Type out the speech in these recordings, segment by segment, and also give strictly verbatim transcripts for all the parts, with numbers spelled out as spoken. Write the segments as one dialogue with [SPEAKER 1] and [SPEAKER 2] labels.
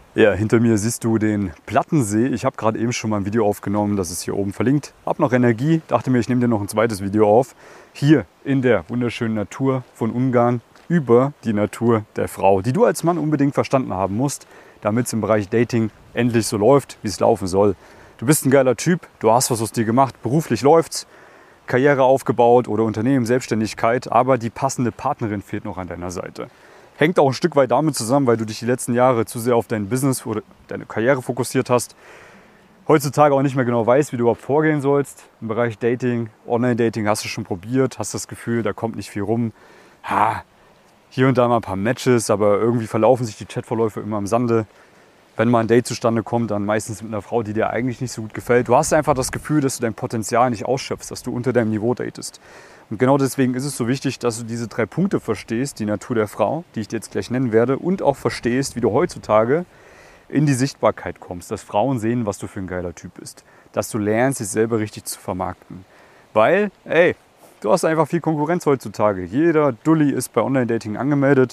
[SPEAKER 1] Ja, hinter mir siehst du den Plattensee. Ich habe gerade eben schon mal ein Video aufgenommen, das ist hier oben verlinkt. Hab noch Energie, dachte mir, ich nehme dir noch ein zweites Video auf. Hier in der wunderschönen Natur von Ungarn über die Natur der Frau, die du als Mann unbedingt verstanden haben musst, damit es im Bereich Dating endlich so läuft, wie es laufen soll. Du bist ein geiler Typ, du hast was aus dir gemacht, beruflich läuft's, Karriere aufgebaut oder Unternehmen, Selbstständigkeit, aber die passende Partnerin fehlt noch an deiner Seite. Hängt auch ein Stück weit damit zusammen, weil du dich die letzten Jahre zu sehr auf dein Business oder deine Karriere fokussiert hast. Heutzutage auch nicht mehr genau weißt, wie du überhaupt vorgehen sollst. Im Bereich Dating, Online-Dating hast du schon probiert, hast das Gefühl, da kommt nicht viel rum. Ha, hier und da mal ein paar Matches, aber irgendwie verlaufen sich die Chatverläufe immer im Sande. Wenn mal ein Date zustande kommt, dann meistens mit einer Frau, die dir eigentlich nicht so gut gefällt. Du hast einfach das Gefühl, dass du dein Potenzial nicht ausschöpfst, dass du unter deinem Niveau datest. Und genau deswegen ist es so wichtig, dass du diese drei Punkte verstehst, die Natur der Frau, die ich dir jetzt gleich nennen werde, und auch verstehst, wie du heutzutage in die Sichtbarkeit kommst, dass Frauen sehen, was du für ein geiler Typ bist, dass du lernst, dich selber richtig zu vermarkten. Weil, ey, du hast einfach viel Konkurrenz heutzutage. Jeder Dulli ist bei Online-Dating angemeldet.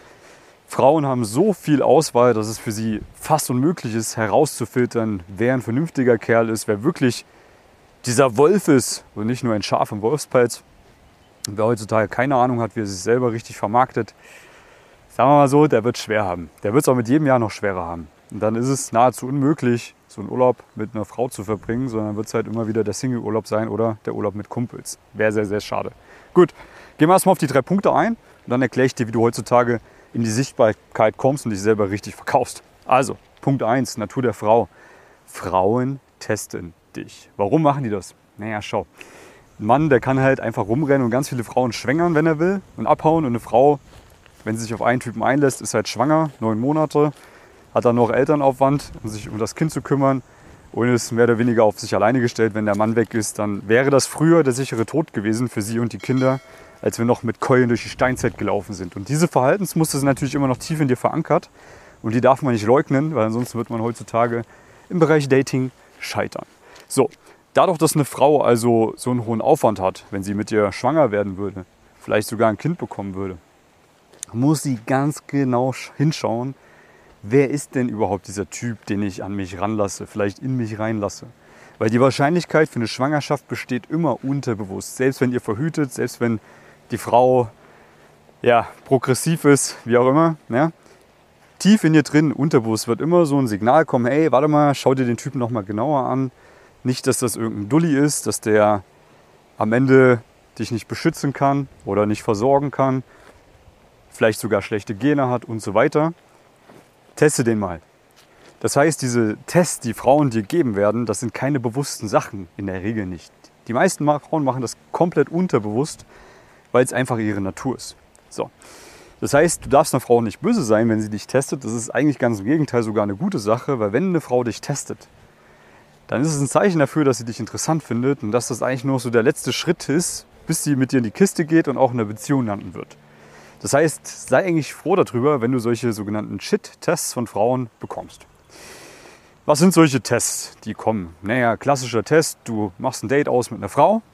[SPEAKER 1] Frauen haben so viel Auswahl, dass es für sie fast unmöglich ist, herauszufiltern, wer ein vernünftiger Kerl ist, wer wirklich dieser Wolf ist und nicht nur ein Schaf im Wolfspelz. Und wer heutzutage keine Ahnung hat, wie er sich selber richtig vermarktet, sagen wir mal so, der wird es schwer haben. Der wird es auch mit jedem Jahr noch schwerer haben. Und dann ist es nahezu unmöglich, so einen Urlaub mit einer Frau zu verbringen, sondern wird es halt immer wieder der Single-Urlaub sein oder der Urlaub mit Kumpels. Wäre sehr, sehr schade. Gut, gehen wir erstmal auf die drei Punkte ein und dann erkläre ich dir, wie du heutzutage in die Sichtbarkeit kommst und dich selber richtig verkaufst. Also, Punkt eins, Natur der Frau. Frauen testen dich. Warum machen die das? Naja, schau. Ein Mann, der kann halt einfach rumrennen und ganz viele Frauen schwängern, wenn er will, und abhauen. Und eine Frau, wenn sie sich auf einen Typen einlässt, ist halt schwanger, neun Monate, hat dann noch Elternaufwand, um sich um das Kind zu kümmern und ist mehr oder weniger auf sich alleine gestellt. Wenn der Mann weg ist, dann wäre das früher der sichere Tod gewesen für sie und die Kinder, als wir noch mit Keulen durch die Steinzeit gelaufen sind. Und diese Verhaltensmuster sind natürlich immer noch tief in dir verankert und die darf man nicht leugnen, weil ansonsten wird man heutzutage im Bereich Dating scheitern. So, dadurch, dass eine Frau also so einen hohen Aufwand hat, wenn sie mit dir schwanger werden würde, vielleicht sogar ein Kind bekommen würde, muss sie ganz genau hinschauen, wer ist denn überhaupt dieser Typ, den ich an mich ranlasse, vielleicht in mich reinlasse. Weil die Wahrscheinlichkeit für eine Schwangerschaft besteht immer unterbewusst. Selbst wenn ihr verhütet, selbst wenn die Frau ja, progressiv ist, wie auch immer, ja, tief in dir drin, unterbewusst, wird immer so ein Signal kommen, hey, warte mal, schau dir den Typen noch mal genauer an. Nicht, dass das irgendein Dulli ist, dass der am Ende dich nicht beschützen kann oder nicht versorgen kann, vielleicht sogar schlechte Gene hat und so weiter. Teste den mal. Das heißt, diese Tests, die Frauen dir geben werden, das sind keine bewussten Sachen, in der Regel nicht. Die meisten Frauen machen das komplett unterbewusst, weil es einfach ihre Natur ist. So. Das heißt, du darfst einer Frau nicht böse sein, wenn sie dich testet. Das ist eigentlich ganz im Gegenteil sogar eine gute Sache, weil wenn eine Frau dich testet, dann ist es ein Zeichen dafür, dass sie dich interessant findet und dass das eigentlich nur so der letzte Schritt ist, bis sie mit dir in die Kiste geht und auch in einer Beziehung landen wird. Das heißt, sei eigentlich froh darüber, wenn du solche sogenannten Shit-Tests von Frauen bekommst. Was sind solche Tests, die kommen? Naja, klassischer Test, du machst ein Date aus mit einer Frau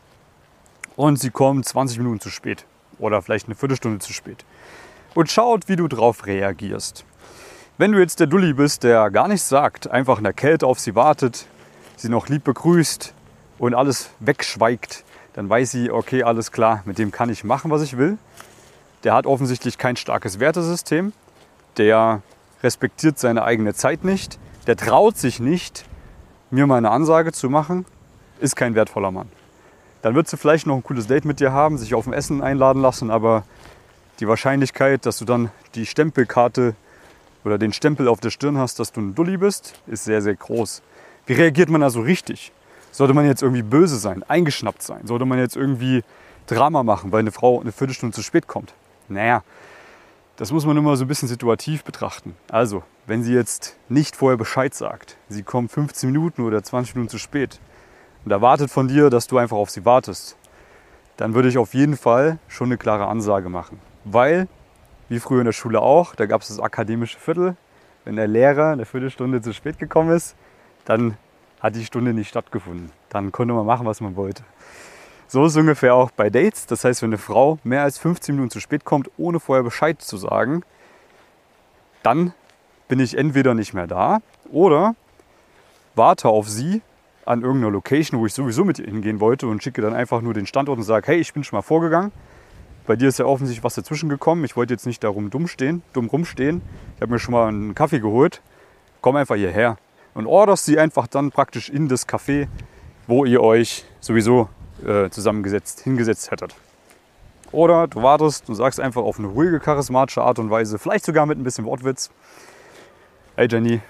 [SPEAKER 1] und sie kommt zwanzig Minuten zu spät oder vielleicht eine Viertelstunde zu spät und schaut, wie du darauf reagierst. Wenn du jetzt der Dulli bist, der gar nichts sagt, einfach in der Kälte auf sie wartet, sie noch lieb begrüßt und alles wegschweigt, dann weiß sie, okay, alles klar, mit dem kann ich machen, was ich will. Der hat offensichtlich kein starkes Wertesystem, der respektiert seine eigene Zeit nicht, der traut sich nicht, mir mal eine Ansage zu machen, ist kein wertvoller Mann. Dann wird sie vielleicht noch ein cooles Date mit dir haben, sich auf ein Essen einladen lassen, aber die Wahrscheinlichkeit, dass du dann die Stempelkarte oder den Stempel auf der Stirn hast, dass du ein Dulli bist, ist sehr, sehr groß. Wie reagiert man also richtig? Sollte man jetzt irgendwie böse sein, eingeschnappt sein? Sollte man jetzt irgendwie Drama machen, weil eine Frau eine Viertelstunde zu spät kommt? Naja, das muss man immer so ein bisschen situativ betrachten. Also, wenn sie jetzt nicht vorher Bescheid sagt, sie kommt fünfzehn Minuten oder zwanzig Minuten zu spät und erwartet von dir, dass du einfach auf sie wartest, dann würde ich auf jeden Fall schon eine klare Ansage machen. Weil, wie früher in der Schule auch, da gab es das akademische Viertel. Wenn der Lehrer eine Viertelstunde zu spät gekommen ist, dann hat die Stunde nicht stattgefunden. Dann konnte man machen, was man wollte. So ist es ungefähr auch bei Dates. Das heißt, wenn eine Frau mehr als fünfzehn Minuten zu spät kommt, ohne vorher Bescheid zu sagen, dann bin ich entweder nicht mehr da oder warte auf sie an irgendeiner Location, wo ich sowieso mit ihr hingehen wollte und schicke dann einfach nur den Standort und sage, hey, ich bin schon mal vorgegangen. Bei dir ist ja offensichtlich was dazwischen gekommen. Ich wollte jetzt nicht darum dumm stehen, dumm rumstehen. Ich habe mir schon mal einen Kaffee geholt. Komm einfach hierher. Und orderst sie einfach dann praktisch in das Café, wo ihr euch sowieso äh, zusammengesetzt, hingesetzt hättet. Oder du wartest, du sagst einfach auf eine ruhige, charismatische Art und Weise, vielleicht sogar mit ein bisschen Wortwitz. Hey Jenny,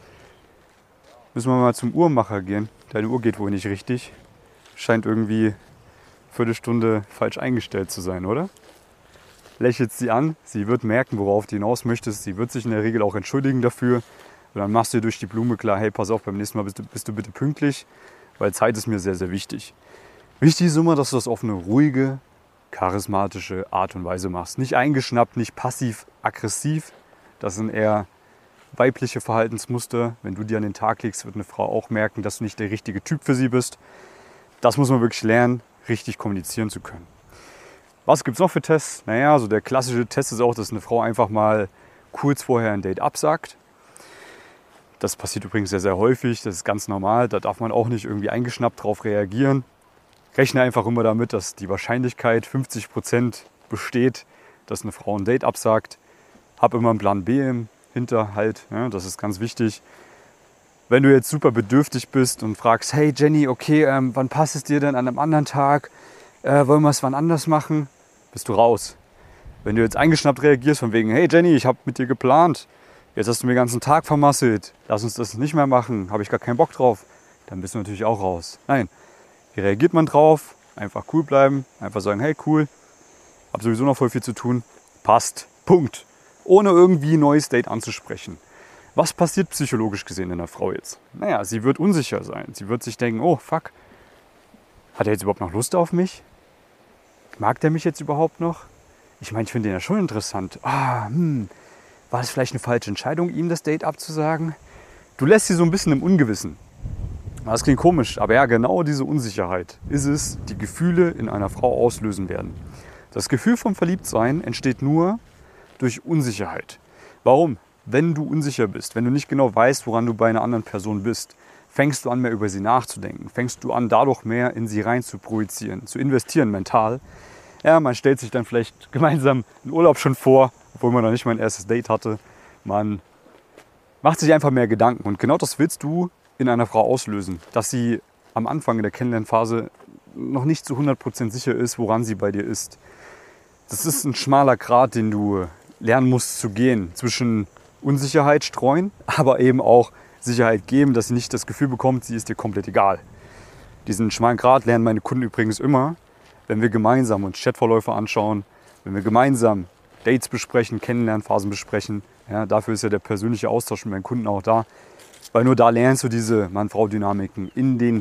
[SPEAKER 1] müssen wir mal zum Uhrmacher gehen. Deine Uhr geht wohl nicht richtig. Scheint irgendwie eine Viertelstunde falsch eingestellt zu sein, oder? Lächelt sie an, sie wird merken, worauf du hinaus möchtest. Sie wird sich in der Regel auch entschuldigen dafür. Und dann machst du dir durch die Blume klar, hey, pass auf, beim nächsten Mal bist du, bist du bitte pünktlich, weil Zeit ist mir sehr, sehr wichtig. Wichtig ist immer, dass du das auf eine ruhige, charismatische Art und Weise machst. Nicht eingeschnappt, nicht passiv-aggressiv. Das sind eher weibliche Verhaltensmuster. Wenn du dir an den Tag legst, wird eine Frau auch merken, dass du nicht der richtige Typ für sie bist. Das muss man wirklich lernen, richtig kommunizieren zu können. Was gibt es noch für Tests? Naja, so der klassische Test ist auch, dass eine Frau einfach mal kurz vorher ein Date absagt. Das passiert übrigens sehr, sehr häufig. Das ist ganz normal. Da darf man auch nicht irgendwie eingeschnappt drauf reagieren. Rechne einfach immer damit, dass die Wahrscheinlichkeit fünfzig Prozent besteht, dass eine Frau ein Date absagt. Hab immer einen Plan B im Hinterhalt. Ja, das ist ganz wichtig. Wenn du jetzt super bedürftig bist und fragst, hey Jenny, okay, ähm, wann passt es dir denn an einem anderen Tag? Äh, wollen wir es wann anders machen? Bist du raus. Wenn du jetzt eingeschnappt reagierst von wegen, hey Jenny, ich habe mit dir geplant, jetzt hast du mir den ganzen Tag vermasselt, lass uns das nicht mehr machen, habe ich gar keinen Bock drauf, dann bist du natürlich auch raus. Nein, wie reagiert man drauf? Einfach cool bleiben, einfach sagen, hey cool, habe sowieso noch voll viel zu tun, passt, Punkt. Ohne irgendwie ein neues Date anzusprechen. Was passiert psychologisch gesehen in der Frau jetzt? Naja, sie wird unsicher sein. Sie wird sich denken, oh fuck, hat er jetzt überhaupt noch Lust auf mich? Mag der mich jetzt überhaupt noch? Ich meine, ich finde den ja schon interessant. Ah, hm, war das vielleicht eine falsche Entscheidung, ihm das Date abzusagen? Du lässt sie so ein bisschen im Ungewissen. Das klingt komisch, aber ja, genau diese Unsicherheit ist es, die Gefühle in einer Frau auslösen werden. Das Gefühl vom Verliebtsein entsteht nur durch Unsicherheit. Warum? Wenn du unsicher bist, wenn du nicht genau weißt, woran du bei einer anderen Person bist, fängst du an, mehr über sie nachzudenken. Fängst du an, dadurch mehr in sie rein zu projizieren, zu investieren mental. Ja, man stellt sich dann vielleicht gemeinsam einen Urlaub schon vor, obwohl man noch nicht mal ein erstes Date hatte. Man macht sich einfach mehr Gedanken. Und genau das willst du in einer Frau auslösen, dass sie am Anfang in der Kennenlernphase noch nicht zu hundert Prozent sicher ist, woran sie bei dir ist. Das ist ein schmaler Grat, den du lernen musst zu gehen, zwischen Unsicherheit streuen, aber eben auch Sicherheit geben, dass sie nicht das Gefühl bekommt, sie ist dir komplett egal. Diesen schmalen Grat lernen meine Kunden übrigens immer, wenn wir gemeinsam uns Chatverläufe anschauen, wenn wir gemeinsam Dates besprechen, Kennenlernphasen besprechen. Ja, dafür ist ja der persönliche Austausch mit meinen Kunden auch da, weil nur da lernst du diese Mann-Frau-Dynamiken in den,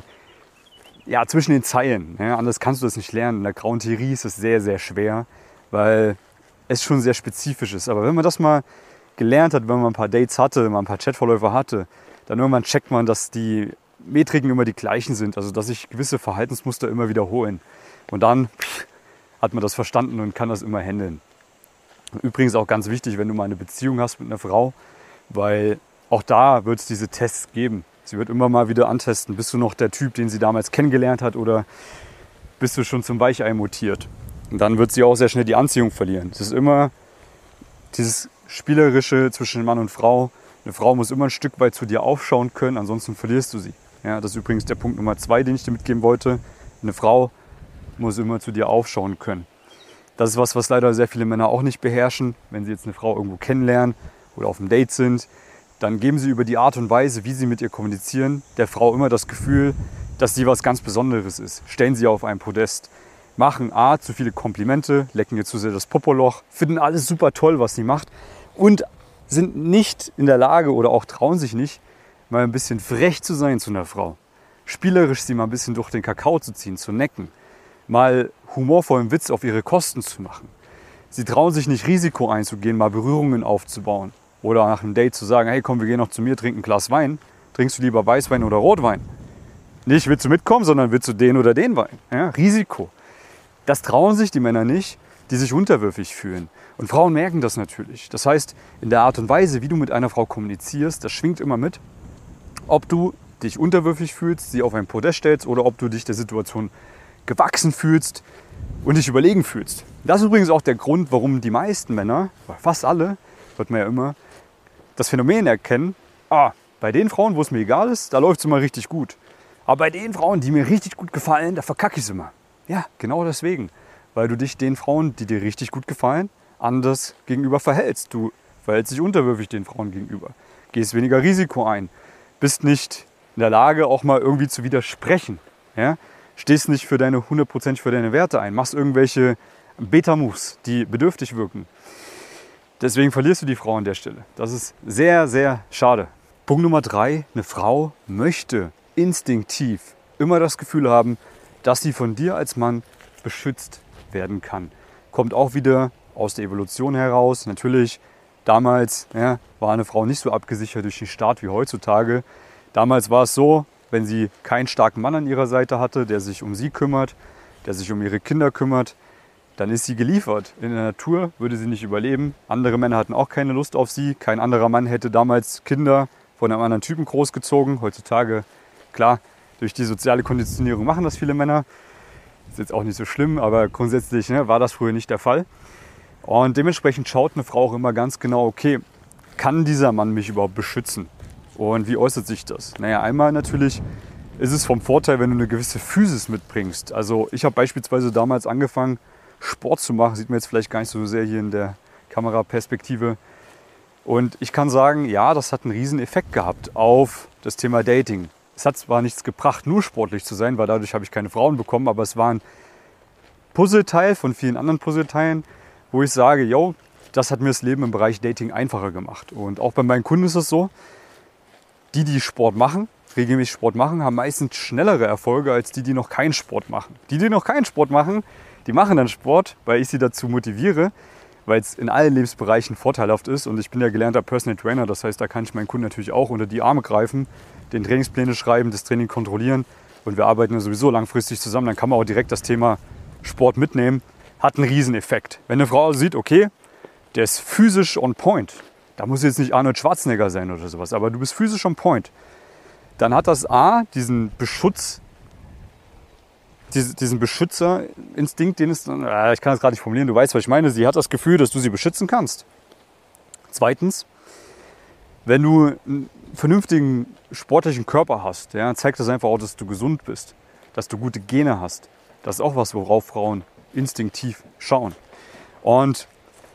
[SPEAKER 1] ja, zwischen den Zeilen. Ja, anders kannst du das nicht lernen. In der grauen Theorie ist es sehr, sehr schwer, weil es schon sehr spezifisch ist. Aber wenn man das mal gelernt hat, wenn man ein paar Dates hatte, mal ein paar Chatverläufe hatte, dann irgendwann checkt man, dass die Metriken immer die gleichen sind, also dass sich gewisse Verhaltensmuster immer wiederholen. Und dann pff, hat man das verstanden und kann das immer handeln. Übrigens auch ganz wichtig, wenn du mal eine Beziehung hast mit einer Frau, weil auch da wird es diese Tests geben. Sie wird immer mal wieder antesten, bist du noch der Typ, den sie damals kennengelernt hat, oder bist du schon zum Weichei mutiert? Und dann wird sie auch sehr schnell die Anziehung verlieren. Es ist immer dieses Spielerische zwischen Mann und Frau. Eine Frau muss immer ein Stück weit zu dir aufschauen können, ansonsten verlierst du sie. Ja, das ist übrigens der Punkt Nummer zwei, den ich dir mitgeben wollte. Eine Frau muss immer zu dir aufschauen können. Das ist was, was leider sehr viele Männer auch nicht beherrschen. Wenn sie jetzt eine Frau irgendwo kennenlernen oder auf einem Date sind, dann geben sie über die Art und Weise, wie sie mit ihr kommunizieren, der Frau immer das Gefühl, dass sie was ganz Besonderes ist. Stellen sie auf ein Podest. Machen A, zu viele Komplimente, lecken ihr zu sehr das Popoloch, finden alles super toll, was sie macht und sind nicht in der Lage oder auch trauen sich nicht, mal ein bisschen frech zu sein zu einer Frau. Spielerisch sie mal ein bisschen durch den Kakao zu ziehen, zu necken. Mal humorvollen Witz auf ihre Kosten zu machen. Sie trauen sich nicht, Risiko einzugehen, mal Berührungen aufzubauen. Oder nach einem Date zu sagen, hey komm, wir gehen noch zu mir, trinken ein Glas Wein. Trinkst du lieber Weißwein oder Rotwein? Nicht willst du mitkommen, sondern willst du den oder den Wein. Ja, Risiko. Das trauen sich die Männer nicht. die sich unterwürfig fühlen. Und Frauen merken das natürlich. Das heißt, in der Art und Weise, wie du mit einer Frau kommunizierst, das schwingt immer mit, ob du dich unterwürfig fühlst, sie auf ein Podest stellst oder ob du dich der Situation gewachsen fühlst und dich überlegen fühlst. Das ist übrigens auch der Grund, warum die meisten Männer, fast alle, wird man ja immer, das Phänomen erkennen, ah, bei den Frauen, wo es mir egal ist, da läuft es immer richtig gut. Aber bei den Frauen, die mir richtig gut gefallen, da verkacke ich es immer. Ja, genau deswegen. Weil du dich den Frauen, die dir richtig gut gefallen, anders gegenüber verhältst. Du verhältst dich unterwürfig den Frauen gegenüber. Gehst weniger Risiko ein. Bist nicht in der Lage, auch mal irgendwie zu widersprechen. Ja? Stehst nicht für deine hundertprozentig für deine Werte ein. Machst irgendwelche Beta-Moves, die bedürftig wirken. Deswegen verlierst du die Frau an der Stelle. Das ist sehr, sehr schade. Punkt Nummer drei. Eine Frau möchte instinktiv immer das Gefühl haben, dass sie von dir als Mann beschützt werden kann. Kommt auch wieder aus der Evolution heraus. Natürlich, damals ja, war eine Frau nicht so abgesichert durch den Staat wie heutzutage. Damals war es so, wenn sie keinen starken Mann an ihrer Seite hatte, der sich um sie kümmert, der sich um ihre Kinder kümmert, dann ist sie geliefert. In der Natur würde sie nicht überleben. Andere Männer hatten auch keine Lust auf sie. Kein anderer Mann hätte damals Kinder von einem anderen Typen großgezogen. Heutzutage, klar, durch die soziale Konditionierung machen das viele Männer. Ist jetzt auch nicht so schlimm, aber grundsätzlich ne, war das früher nicht der Fall. Und dementsprechend schaut eine Frau auch immer ganz genau, okay, kann dieser Mann mich überhaupt beschützen? Und wie äußert sich das? Naja, einmal natürlich ist es vom Vorteil, wenn du eine gewisse Physis mitbringst. Also ich habe beispielsweise damals angefangen, Sport zu machen. Sieht man jetzt vielleicht gar nicht so sehr hier in der Kameraperspektive. Und ich kann sagen, ja, das hat einen riesen Effekt gehabt auf das Thema Dating. Es hat zwar nichts gebracht, nur sportlich zu sein, weil dadurch habe ich keine Frauen bekommen, aber es war ein Puzzleteil von vielen anderen Puzzleteilen, wo ich sage, yo, das hat mir das Leben im Bereich Dating einfacher gemacht. Und auch bei meinen Kunden ist es so, die, die Sport machen, regelmäßig Sport machen, haben meistens schnellere Erfolge als die, die noch keinen Sport machen. Die, die noch keinen Sport machen, die machen dann Sport, weil ich sie dazu motiviere, weil es in allen Lebensbereichen vorteilhaft ist. Und ich bin ja gelernter Personal Trainer, das heißt, da kann ich meinen Kunden natürlich auch unter die Arme greifen, den Trainingspläne schreiben, das Training kontrollieren. Und wir arbeiten ja sowieso langfristig zusammen, dann kann man auch direkt das Thema Sport mitnehmen. Hat einen Rieseneffekt. Wenn eine Frau sieht, okay, der ist physisch on point, da muss jetzt nicht Arnold Schwarzenegger sein oder sowas, aber du bist physisch on point, dann hat das A, diesen Beschutz, diesen Beschützerinstinkt, den es, ich kann das gerade nicht formulieren, du weißt, was ich meine, sie hat das Gefühl, dass du sie beschützen kannst. Zweitens, wenn du einen vernünftigen sportlichen Körper hast, ja, zeigt das einfach auch, dass du gesund bist, dass du gute Gene hast. Das ist auch was, worauf Frauen instinktiv schauen. Und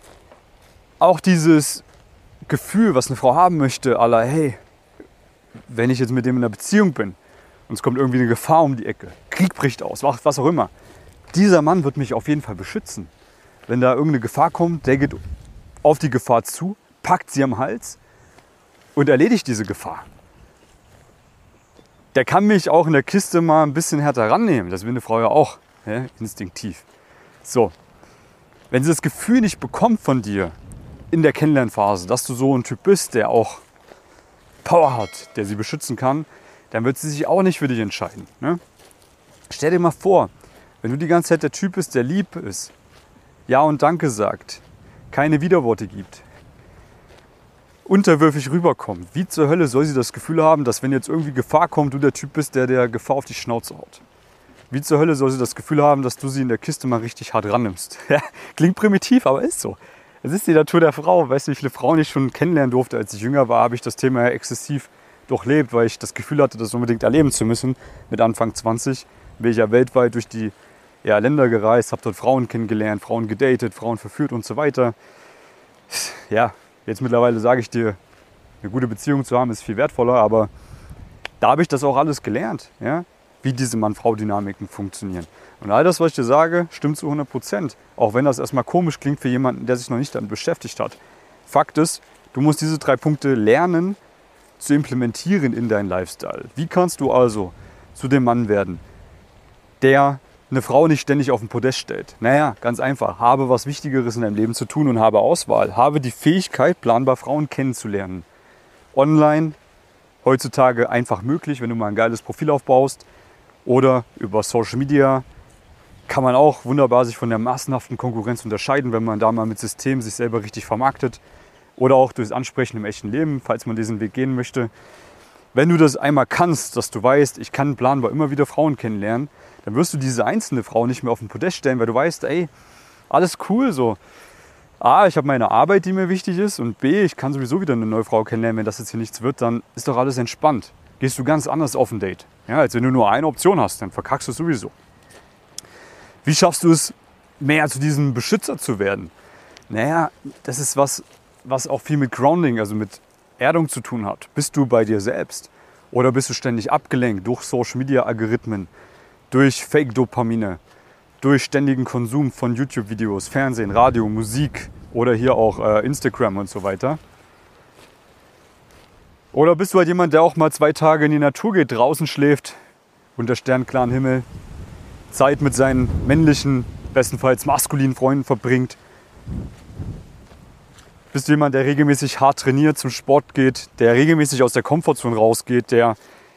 [SPEAKER 1] auch dieses Gefühl, was eine Frau haben möchte, à la, hey, wenn ich jetzt mit dem in einer Beziehung bin und es kommt irgendwie eine Gefahr um die Ecke, Krieg bricht aus, was auch immer, dieser Mann wird mich auf jeden Fall beschützen. Wenn da irgendeine Gefahr kommt, der geht auf die Gefahr zu, packt sie am Hals und erledigt diese Gefahr. Der kann mich auch in der Kiste mal ein bisschen härter rannehmen. Das will eine Frau ja auch, ja, instinktiv. So, wenn sie das Gefühl nicht bekommt von dir in der Kennenlernphase, dass du so ein Typ bist, der auch Power hat, der sie beschützen kann, dann wird sie sich auch nicht für dich entscheiden. Ne? Stell dir mal vor, wenn du die ganze Zeit der Typ bist, der lieb ist, Ja und Danke sagt, keine Widerworte gibt, unterwürfig rüberkommt, wie zur Hölle soll sie das Gefühl haben, dass wenn jetzt irgendwie Gefahr kommt, du der Typ bist, der der Gefahr auf die Schnauze haut? Wie zur Hölle soll sie das Gefühl haben, dass du sie in der Kiste mal richtig hart rannimmst? Ja, klingt primitiv, aber ist so. Es ist die Natur der Frau. Weißt du, wie viele Frauen ich schon kennenlernen durfte, als ich jünger war, habe ich das Thema ja exzessiv durchlebt, weil ich das Gefühl hatte, das unbedingt erleben zu müssen. Mit Anfang zwanzig bin ich ja weltweit durch die ja, Länder gereist, habe dort Frauen kennengelernt, Frauen gedatet, Frauen verführt und so weiter. Ja, jetzt mittlerweile sage ich dir, eine gute Beziehung zu haben ist viel wertvoller, aber da habe ich das auch alles gelernt, ja? Wie diese Mann-Frau-Dynamiken funktionieren. Und all das, was ich dir sage, stimmt zu hundert Prozent. Auch wenn das erstmal komisch klingt für jemanden, der sich noch nicht damit beschäftigt hat. Fakt ist, du musst diese drei Punkte lernen zu implementieren in deinen Lifestyle. Wie kannst du also zu dem Mann werden, der eine Frau nicht ständig auf den Podest stellt? Naja, ganz einfach. Habe was Wichtigeres in deinem Leben zu tun und habe Auswahl. Habe die Fähigkeit, planbar Frauen kennenzulernen. Online, heutzutage einfach möglich, wenn du mal ein geiles Profil aufbaust. Oder über Social Media, kann man auch wunderbar sich von der massenhaften Konkurrenz unterscheiden, wenn man da mal mit Systemen sich selber richtig vermarktet. Oder auch durchs Ansprechen im echten Leben, falls man diesen Weg gehen möchte. Wenn du das einmal kannst, dass du weißt, ich kann planbar immer wieder Frauen kennenlernen, dann wirst du diese einzelne Frau nicht mehr auf den Podest stellen, weil du weißt, ey, alles cool so. A, ich habe meine Arbeit, die mir wichtig ist, und B, ich kann sowieso wieder eine neue Frau kennenlernen. Wenn das jetzt hier nichts wird, dann ist doch alles entspannt. Gehst du ganz anders auf ein Date. Ja, als wenn du nur eine Option hast, dann verkackst du es sowieso. Wie schaffst du es, mehr zu diesem Beschützer zu werden? Naja, das ist was, was auch viel mit Grounding, also mit Erdung zu tun hat. Bist du bei dir selbst? Oder bist du ständig abgelenkt durch Social-Media-Algorithmen, durch Fake-Dopamine, durch ständigen Konsum von YouTube-Videos, Fernsehen, Radio, Musik oder hier auch äh, Instagram und so weiter? Oder bist du halt jemand, der auch mal zwei Tage in die Natur geht, draußen schläft, unter sternklaren Himmel, Zeit mit seinen männlichen, bestenfalls maskulinen Freunden verbringt? Bist du jemand, der regelmäßig hart trainiert, zum Sport geht, der regelmäßig aus der Komfortzone rausgeht, der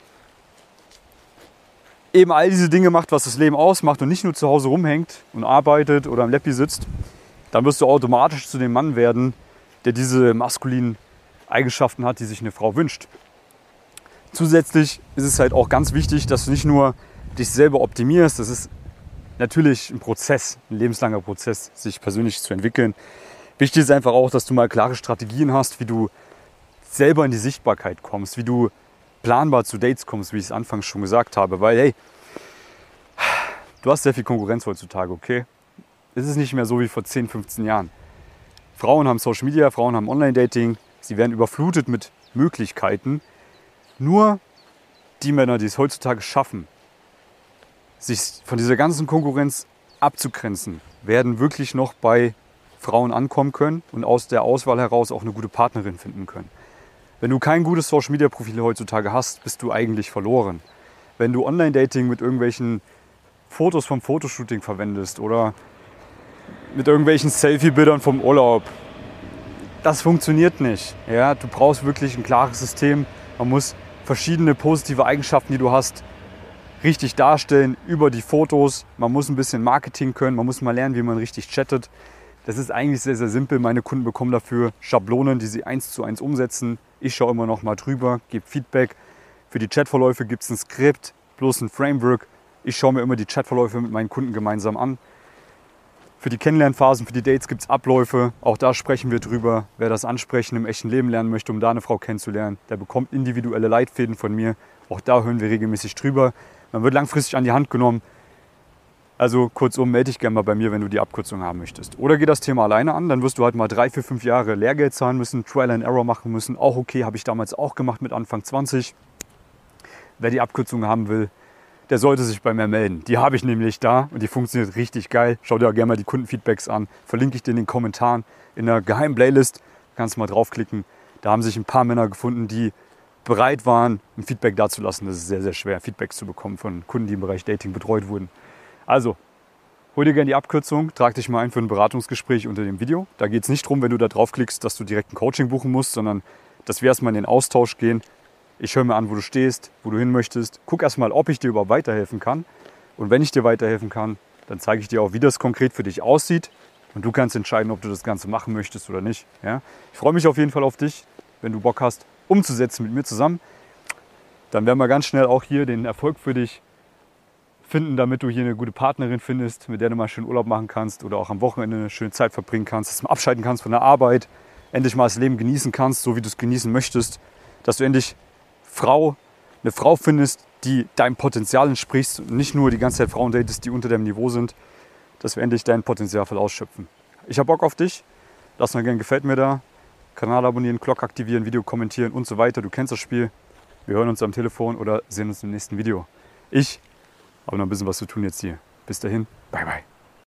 [SPEAKER 1] eben all diese Dinge macht, was das Leben ausmacht und nicht nur zu Hause rumhängt und arbeitet oder am Läppi sitzt? Dann wirst du automatisch zu dem Mann werden, der diese maskulinen Eigenschaften hat, die sich eine Frau wünscht. Zusätzlich ist es halt auch ganz wichtig, dass du nicht nur dich selber optimierst. Das ist natürlich ein Prozess, ein lebenslanger Prozess, sich persönlich zu entwickeln. Wichtig ist einfach auch, dass du mal klare Strategien hast, wie du selber in die Sichtbarkeit kommst, wie du planbar zu Dates kommst, wie ich es anfangs schon gesagt habe. Weil, hey, du hast sehr viel Konkurrenz heutzutage, okay? Es ist nicht mehr so wie vor zehn, fünfzehn Jahren. Frauen haben Social Media, Frauen haben Online-Dating, sie werden überflutet mit Möglichkeiten. Nur die Männer, die es heutzutage schaffen, sich von dieser ganzen Konkurrenz abzugrenzen, werden wirklich noch bei Frauen ankommen können und aus der Auswahl heraus auch eine gute Partnerin finden können. Wenn du kein gutes Social-Media-Profil heutzutage hast, bist du eigentlich verloren. Wenn du Online-Dating mit irgendwelchen Fotos vom Fotoshooting verwendest oder mit irgendwelchen Selfie-Bildern vom Urlaub, das funktioniert nicht. Ja, du brauchst wirklich ein klares System. Man muss verschiedene positive Eigenschaften, die du hast, richtig darstellen über die Fotos. Man muss ein bisschen Marketing können, man muss mal lernen, wie man richtig chattet. Das ist eigentlich sehr, sehr simpel. Meine Kunden bekommen dafür Schablonen, die sie eins zu eins umsetzen. Ich schaue immer noch mal drüber, gebe Feedback. Für die Chatverläufe gibt es ein Skript, bloß ein Framework. Ich schaue mir immer die Chatverläufe mit meinen Kunden gemeinsam an. Für die Kennenlernphasen, für die Dates gibt es Abläufe. Auch da sprechen wir drüber. Wer das Ansprechen im echten Leben lernen möchte, um da eine Frau kennenzulernen, der bekommt individuelle Leitfäden von mir. Auch da hören wir regelmäßig drüber. Man wird langfristig an die Hand genommen. Also kurzum, melde dich gerne mal bei mir, wenn du die Abkürzung haben möchtest. Oder geh das Thema alleine an, dann wirst du halt mal drei, vier, fünf Jahre Lehrgeld zahlen müssen, Trial and Error machen müssen. Auch okay, habe ich damals auch gemacht mit Anfang zwanzig. Wer die Abkürzung haben will, der sollte sich bei mir melden. Die habe ich nämlich da und die funktioniert richtig geil. Schau dir auch gerne mal die Kundenfeedbacks an. Verlinke ich dir in den Kommentaren in der geheimen Playlist. Kannst du mal draufklicken. Da haben sich ein paar Männer gefunden, die bereit waren, ein Feedback dazulassen. Das ist sehr, sehr schwer, Feedbacks zu bekommen von Kunden, die im Bereich Dating betreut wurden. Also, hol dir gerne die Abkürzung, trag dich mal ein für ein Beratungsgespräch unter dem Video. Da geht es nicht darum, wenn du da draufklickst, dass du direkt ein Coaching buchen musst, sondern dass wir erstmal in den Austausch gehen. Ich höre mir an, wo du stehst, wo du hin möchtest. Guck erstmal, ob ich dir überhaupt weiterhelfen kann. Und wenn ich dir weiterhelfen kann, dann zeige ich dir auch, wie das konkret für dich aussieht. Und du kannst entscheiden, ob du das Ganze machen möchtest oder nicht. Ja? Ich freue mich auf jeden Fall auf dich, wenn du Bock hast, umzusetzen mit mir zusammen. Dann werden wir ganz schnell auch hier den Erfolg für dich finden, damit du hier eine gute Partnerin findest, mit der du mal schön Urlaub machen kannst oder auch am Wochenende eine schöne Zeit verbringen kannst, dass du mal abschalten kannst von der Arbeit, endlich mal das Leben genießen kannst, so wie du es genießen möchtest, dass du endlich Frau, eine Frau findest, die deinem Potenzial entspricht und nicht nur die ganze Zeit Frauen datest, die unter deinem Niveau sind, dass wir endlich dein Potenzial voll ausschöpfen. Ich habe Bock auf dich, lass mal gerne gefällt mir da, Kanal abonnieren, Glocke aktivieren, Video kommentieren und so weiter. Du kennst das Spiel. Wir hören uns am Telefon oder sehen uns im nächsten Video. Ich habe noch ein bisschen was zu tun jetzt hier. Bis dahin, bye bye.